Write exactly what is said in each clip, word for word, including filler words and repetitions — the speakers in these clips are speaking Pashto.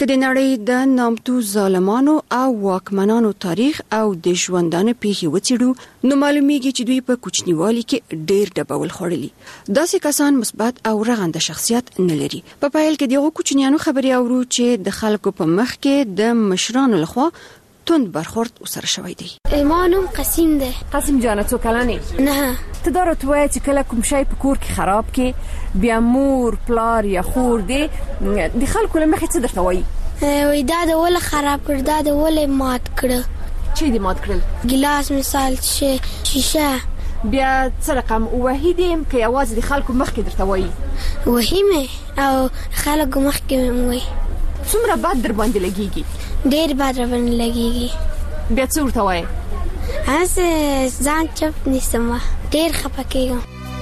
که د نړۍ د نامتو ظالمانو او واکمنانو تاریخ او د ژوندانه پیښې وڅېړو نو معلومیږي چې دوی په کوچنیوالي کې ډېر ډبول خوړلي. داسې کسان مثبت او رغنده شخصیت نه لري. په پایل کې دغه کوچنیانو خبرې اورو چې د خلکو په مخ کې د مشرانو لخوا تند برخورد وسره شوی دی. ایمانم قسیم ده. قسیم جان څو کلنې؟ نه. ته دا راته وایې چې کله کوم شی په کور کې خراب کې بیا مور پلار یا خور دی د خلکو له مخې څه درته وایي؟ وای دا د ول خراب کړ، دا د ول مات کړ. چی دی مات کړل؟ ګلاس مثال شي شیشه. بیا څه رقم وحید يم که یوازې د خلکو مخ کې درته وایي؟ وهیمه او خلکو مخ کې وایي. څومره بد در باندې لګیږي؟ ډېر بد در باندې لګیږي. بیا څه ورته وایي؟ هسه ځان چپ نیسم، ډېر خفه کېږم.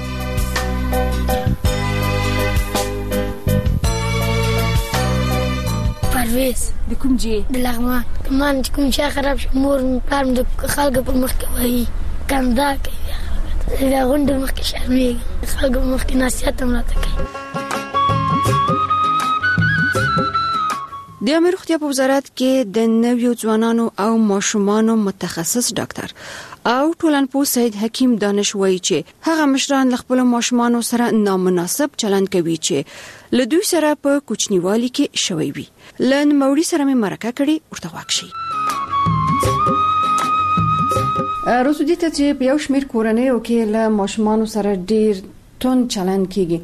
پرویز. د کوم جې؟ د لغمان. کمان چې کوم شی خراب شي مور پلار د خلکو په مخ کې وایي کندا کوي، د غونډې مخ کې شرمېږي، خلکو په مخ کې نصیحت هم راته کوي. د امیر روغتیا په وزارت کې د نویو ځوانانو او ماشومانو متخصص ډاکټر او ټولنپوه سید حکیم دانش وایي چې هغه مشران له خپل ماشومانو سره نامناسب چلند کوي چې له دوی سره په کوچنیوالي کې شوی وي. لن موري سره مې مرکه کړې ورته واکشي. روزودي ته چې په یو شمیر کورنیو کې له ماشومانو سره ډیر تون چلند کیږي،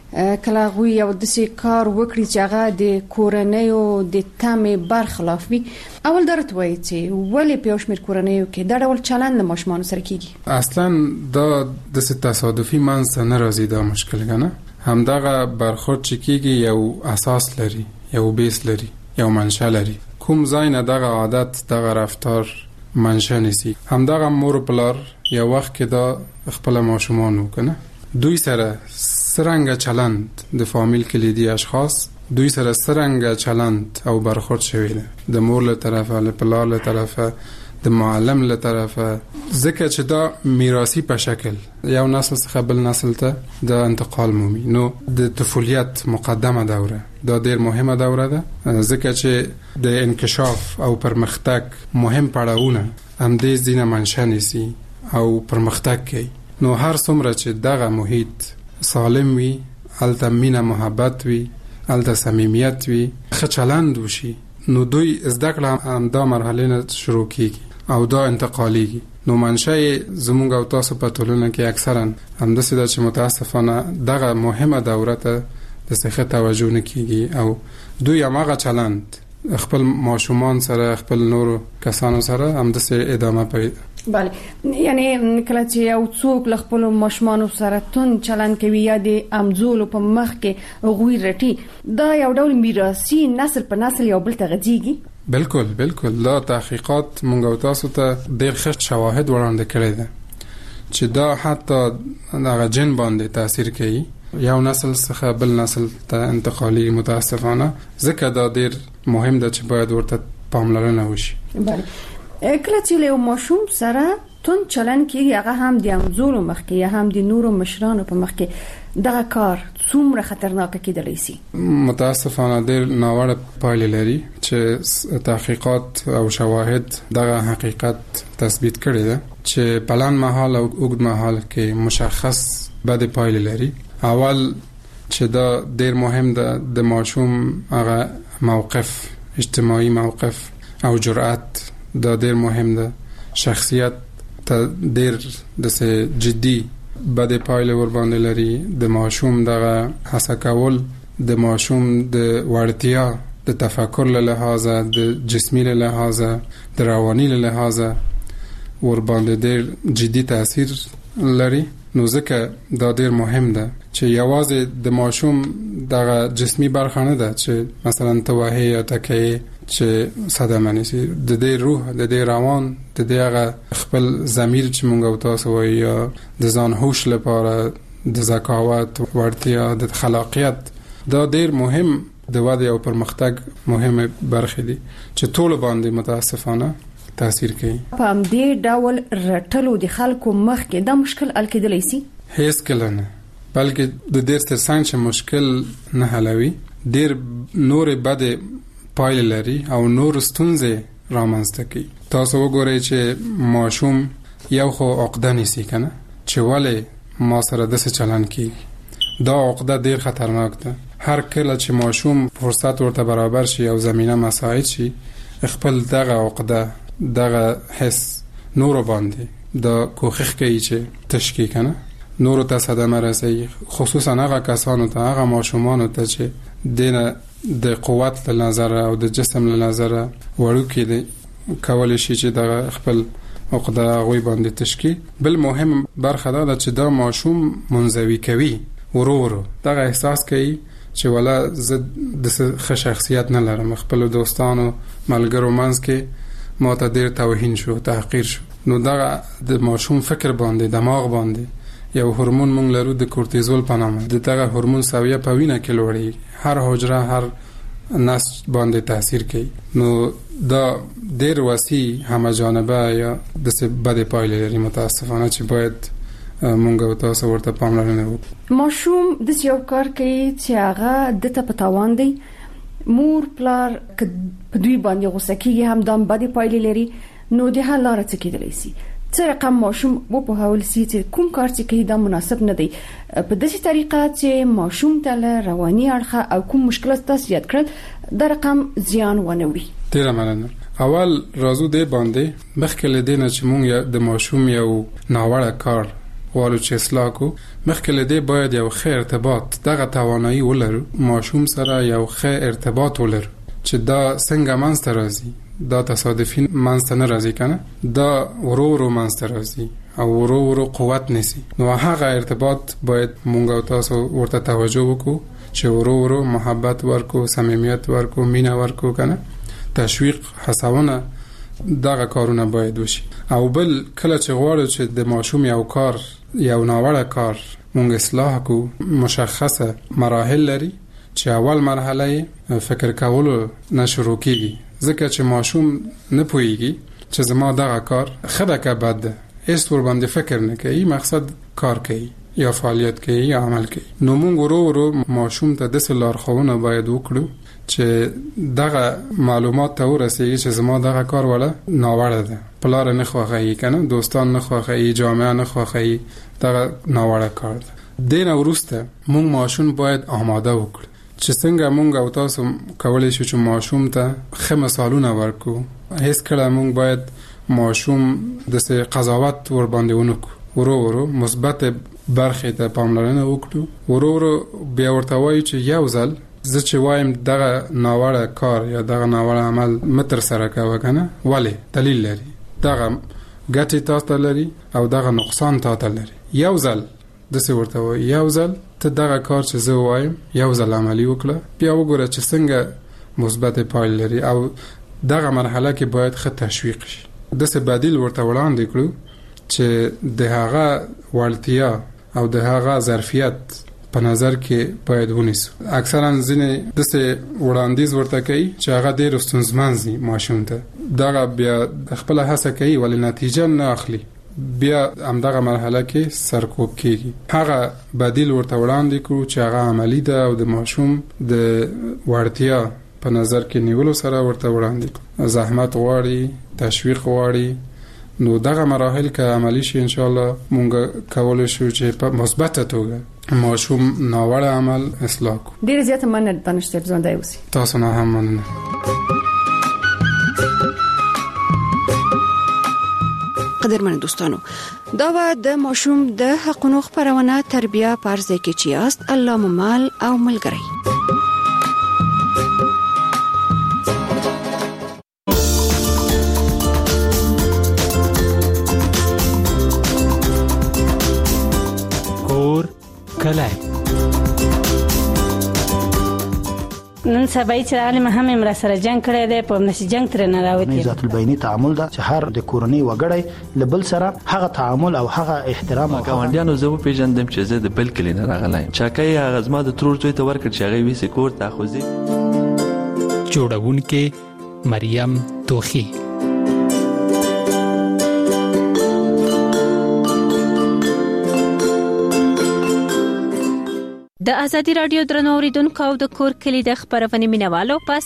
کله غوي یو د سې کار وکړي چې هغه د کورنیو د تمې برخلاف وي. اول درته وایي چې ولې په یو شمیر کورنیو کې دا ډول چلند د ماشومانو سره کیږي؟ اصلا دا د څه تصادفي منځ نه راځي، دا مشکل کنه. همدغه برخورد چې کیږي یو اساس لري، یو بیس لري، یو منشأ لري. کوم ځای نه دغه عادت دغه رفتار منشأ نسی. همدغه مور پلار یو وخت کې دا خپل ماشومان وکنه دوی سره سرنګ چلند د فامیل کلیدي اشخاص دوی سره سرنګ چلند او برخورد شوی ده د مور له طرفه، له پلار له طرفه، د معلم له طرفه، ځکه چې دا میراثي په شکل یو نسل څخه بل نسل ته د انتقال مومي. نو د طفولیت مقدمه دوره دا ډیر مهمه دوره ده، ځکه چې د انکشاف او پرمختګ مهم پړاوونه هم دې ځینه منشأ نیسي او پرمختګ کوي. نو هر څومره چې دغه محیط سالم وي، الته مینه محبت وي، الته صمیمیت وي، ښه چلند وشي، نو دوی زده کړه هم دا مرحله نه شروع کیږي او دا انتقالیږي. نو منشأ زموږ او تاسو په ټولنه کې اکثرا همداسې ده چې متاسفانه دغه مهمه دوره ته د څه توجه نه کیږي او دوی هماغه چلند خپل ماشومان سره، خپل نورو کسانو سره همداسې ادامه پیدا. بله، یعنی کله چې یو څوک له خپل ماشومانو سره تون چلند کوي یا د امزولو په مخ کې غوي رټي، دا یو ډول میراثي نسل په نسل یو بل ته غځيږي. بالکل بالکل، دا تحقیقات مونږ او تاسو ته ډېر ښه شواهد وړاندې کړي دي چې دا حتی هغه جن باندې تاثیر کوي، یو نسل څخه بل نسل ته انتقالي. متاسفانه ځکه دا ډېر مهم ده چې باید ورته پاملرنه وشي. بله، کله چې له ماشوم سره تون چلند کیږي، هغه هم د امزولو مخ کې یا هم د نورو مشرانو په مخ کې، دغه کار څومره خطرناک کېدلی شي؟ متاسفانه ډېر ناوړه پایلې لري چې تحقیقات او شواهد دغه حقیقت تثبیت کړي ده چې په لنډ مهال او اوږد مهال کې مشخص بد پایلې لري. اول چې دا ډېر مهم ده د ماشوم هغه موقف، اجتماعي موقف او جرأت، دا ډېر مهم ده. شخصیت ته ډېر د جدي بد پایلې ور باندې لري. د ماشوم دغه هڅه کول، د ماشوم د وړتیا د تفکر له لحاظه، د جسمي له لحاظه، د رواني له لحاظه ور باندې ډېر جدي تاثیر لري. نو ځکه دا ډېر مهم ده چې یوازې د ماشوم دغه جسمي برخه نه ده چې مثلا توهی یا تکیه چې صدمه نشي، د دې روح، د دې روان، د دې هغه خپل ضمیر چې مونږ او تاسو وایي، یا د ځان هوش لپاره، د ذکاوت، وړتیا، د خلاقیت، دا ډېر مهم د وده او پرمختګ مهمه برخه دي چې ټول باندې متاسفانه تاثیر کوي. په دې ډول رټلو د خلکو مخ کې دا مشکل حل کېدلی شي؟ هیڅ کله نه، بلکې د ډېر ترڅنګ چې مشکل نه حلوي، ډېر نورې بد پایلې لري او نور ستونزې رامنځته کوي. تاسو وګورئ چې ماشوم یو خو عقده نیسي کنه چې ولې ما سره داسې چلن کیږي. دا عقده ډیر خطرناک ده. هر کله چې ماشوم فرصت ورته برابر شي او زمينه مساعد شي خپل دغه عقده دغه حس نور باندې دا کوخخ کوي چې تشکیل کنه نور ته صدمه رسي، خصوصا هغه کسانو ته هغه ماشومانو ته چې دینه د قوت له نظر او د جسم له نظر وړو کې دي کولای شي چې د خپل عقده غوي باندې تشکیل. بل مهم برخه دا چې دا ماشوم منزوي کوي ورو ورو دغه احساس کوي چې ولا زه د ښه شخصیت نه لرم، خپل دوستانو ملګرو منځ کې ما ته ډیر توهین شو، تحقیر شو. نو دغه د ماشوم فکر باندې دماغ باندې یو هورمون مونږ لرو د کورتیزول په نامه، د دغه هورمون سویه په وینه کې لوړي، هر حجره هر نسج باندې تاثیر کوي. نو دا ډیر وسیع همه جانبه یا د څه بد پایلې لري متاسفانه چې باید مونږ او تاسو ورته پاملرنه وکړو. ماشوم د یو کار کوي چې هغه د ته پتاوان دی، مور پلار په دوی باندې غوسه کیږي، هم دام بد پایلې لري. نو د حل لاره څه کېدلی شي؟ څه رقم ماشوم وو په حواله سي چې کوم کار چې کوي دا مناسب نه دی، په داسې طریقه چې ماشوم ته رواني اړخه او کوم مشکلات تاسو یاد کړل دا رقم زیان ونه وي. ډیره مننه. اول راځو دې باندې مخکې له دې نه چې مونږ د ماشوم یو ناوړه کار والو چې اصلاح کو، مخکې له دې باید یو ښه ارتباط دغه توانایي ولرو ماشوم سره، یو ښه ارتباط ولرو چې دا څنګه منځته راځي. دا تصادفي منځته نه راځي کنه، دا ورو ورو منځته راځي او ورو ورو قوت نسی. نو هغه ارتباط باید مونږ او تاسو ورته توجه وکړو چې ورو ورو محبت ورکو، صمیمیت ورکو، مینه ورکو کنه، تشویق، هڅونه، دغه کارونه باید وشي. او بل کله چې غواړو چې د ماشوم یو کار یو ناوړه کار مونږ اصلاح کو، مشخصه مراحل لري چې اول مرحله فکر کولو نه شروع کیږي، ځکه چې ماشوم نه پوهیږي چې زما دغه کار خده که بد ده، هیڅ ور باندې فکر نه کوي، مقصد کار کوي یا فعالیت کوي یا عمل کوي. نو مونږ ورو ورو ماشوم ته د لارښوونه باید وکړو چې دغه معلومات ته ورسیږي چې زما دغه کار ولا ناوړه ده، پلار نه خوښي کنه، دوستان نه خوښي، جامعه نه خوښي، دغه ناوړه کار ده. دینه ورسته مونږ ماشوم باید آماده وکړو چې څنګه مونږ او تاسو کولای شو چې ماشوم ته ښه مثالونه ورکو. هیڅ کله مونږ باید ماشوم د څه قضاوت ور باندې ونکو، ورو ورو مثبت برخې ته پاملرنه وکړو، ورو ورو بیا ورته وایو چې یو ځل زه چې وایم دغه ناوړه کار یا دغه ناوړه عمل متر سره کوه کنه، ولی دلیل لري، دغه ګټې تاسو لري او دغه نقصان تاسو لري. یو ځل د څه ورته وایي، یو ځل ته دغه کار چې زه وایم یو ځل عملی وکړه، بیا وګوره چې څنګه مثبت پایله لري. او دغه مرحله کې باید ښه تشویق شي، د څه بدیل ورته وړاندې کړو چې د هغه وړتیا او د هغه ظرفیت په نظر کې باید ونیسو. اکثرا ځینې د څه وړاندیز ورته کوي چې هغه ډېر ستونزمن دي ماشوم ته، دغه بیا خپل هڅه کوي ولی نتیجه نه اخلي، بیا همدغه مرحله کې سرکوب کیږي. هغه بدیل ورته وړاندې کړو چې هغه عملی ده او د ماشوم د وړتیا په نظر کې نیولو سره ورته وړاندې کړو. زحمت غواړي، تشویق غواړي. نو دغه مراحل که عملی شي ان شاء الله مونږ کولای شو چې په مثبت توګه ماشوم ناوړه عمل اصلاح کو. ډیر زیات مننه دانشته ژوندۍ اوسئ. تاسو نه هم مننه. قدرمن دوستانو، دا و د ماشوم د حقونو خبرونه تربیه پرځای کې چې است الله ممال او ملګری. کور کلای نن سبا چې عالم هم امر سره جنگ کړی دی، په نشي جنگ تر نه راوتی. ذات البینی تعامل دا چې هر د کورنۍ وګړی لبل سره هغه تعامل او هغه احترام او ګاونډیانو زه په پیژندم چې زه د بل کلی نه راغلایم. چاکای هغه زما د ترور زوی ته ورکړ چې هغه وی سکور تاخذي. جوړونکې مریم توخی. د ازادي رادیو درنو اوریدونکو او د کور کلی د خبرونه مینوالو پاس